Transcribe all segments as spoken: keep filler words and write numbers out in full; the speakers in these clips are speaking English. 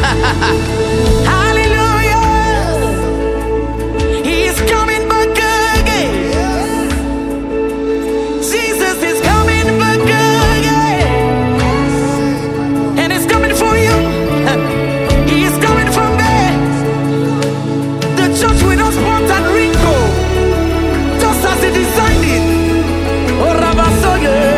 Hallelujah. He is coming back again. Jesus is coming back again. And he's coming for you. He is coming for me. The church will not spot and wrinkle, just as he designed it. Oh, Rabasoye.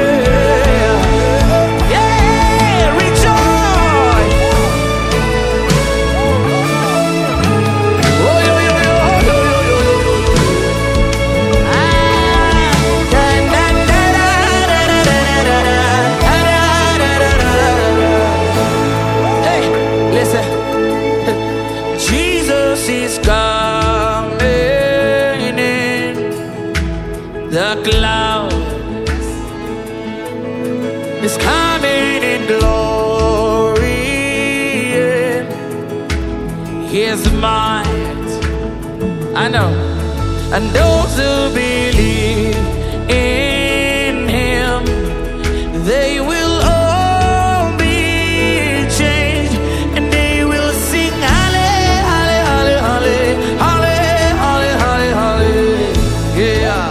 The cloud is coming in glory, his might, I know, and those who believe in him, they will all be changed, and they will sing halle, halle, halle, halle, halle, halle, halle, yeah.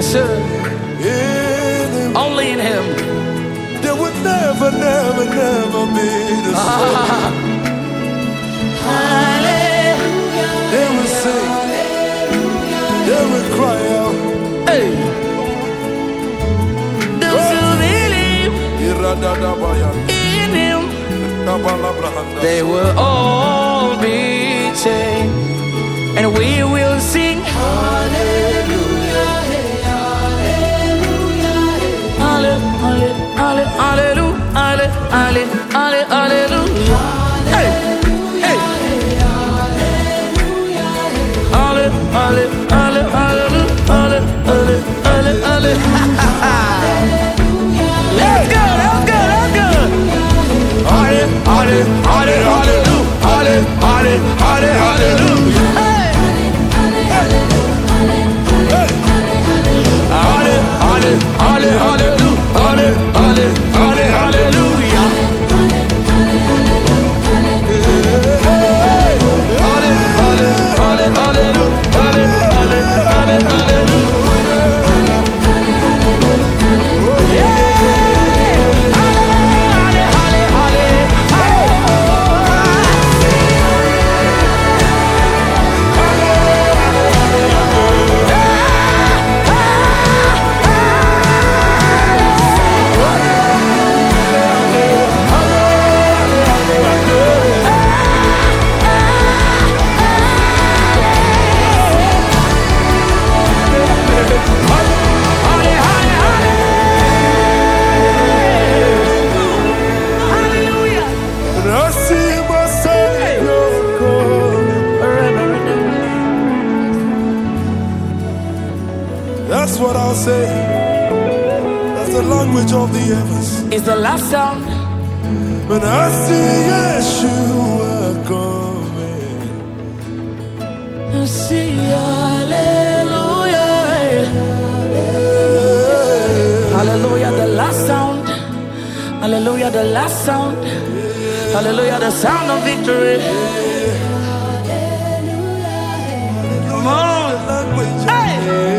sir. In him. Only in him. There would never, never, never be the same. Ah. Hallelujah. They will sing. They will cry out. Hey. Those who believe in him, they will all be changed. And we will sing hallelujah, hallelujah, hallelujah, hallelujah, hallelujah, hallelujah. Hey, hey, hallelujah, hallelujah, hallelujah, hallelujah. Let's go, let's go, let's go. Hallelujah, hallelujah, hallelujah, hallelujah. That's what I'll say. That's the language of the heavens. It's the last sound. When I see Yeshua coming, I see hallelujah. Hallelujah, the last sound. Hallelujah, the last sound. Hallelujah, the sound of victory. Come on. Hey!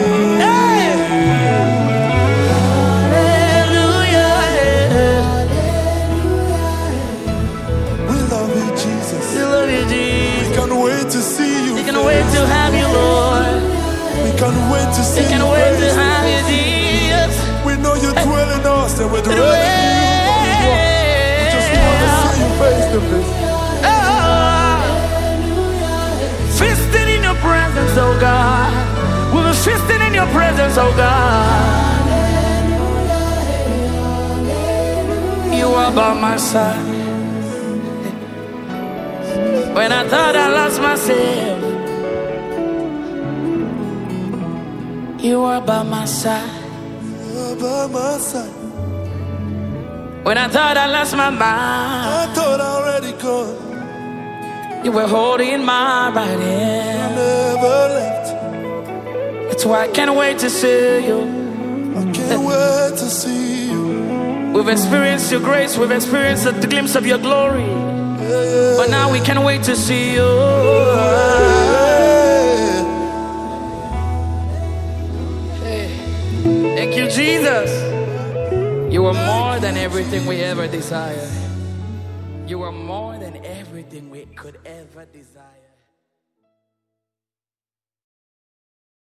To see you, we can't wait to have you, Lord. We can't wait to see you. We can't wait to have you, Jesus. We know you dwell in us, and we're dwelling in you. We just want to see you face to face. Oh, feasting in your presence, oh God. We'll be feasting in your presence, oh God. You are by my side. When I thought I lost myself, you are by my side. You are by my side. When I thought I lost my mind, I thought I already gone. You were holding my right hand. You never left. That's why I can't wait to see you. I can't wait to see you. We've experienced your grace. We've experienced a glimpse of your glory. Yeah. But now we can't wait to see you. Hey. Thank you, Jesus. You are more than everything we ever desire. You are more than everything we could ever desire.